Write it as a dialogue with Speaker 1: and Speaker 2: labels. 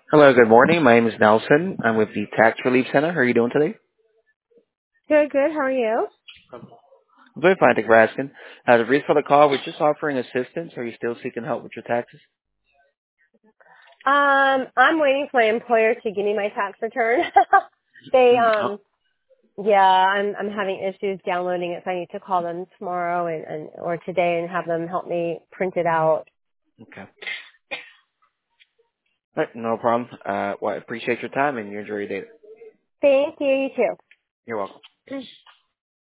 Speaker 1: Hello, good morning. My name is Nelson. I'm with the Tax Relief Center. How are you doing today?
Speaker 2: Good, good. How are you?
Speaker 1: I'm very fine, thank you for asking. The reason for the call, we're just offering assistance. Are you still seeking help with your taxes?
Speaker 2: I'm waiting for my employer to give me my tax return. they,
Speaker 1: Oh,
Speaker 2: yeah, I'm having issues downloading it, so I need to call them tomorrow and or today and have them help me print it out.
Speaker 1: okay. All right, no problem. Well, I appreciate your time and you enjoy your day.
Speaker 2: Thank you. You too.
Speaker 1: You're welcome.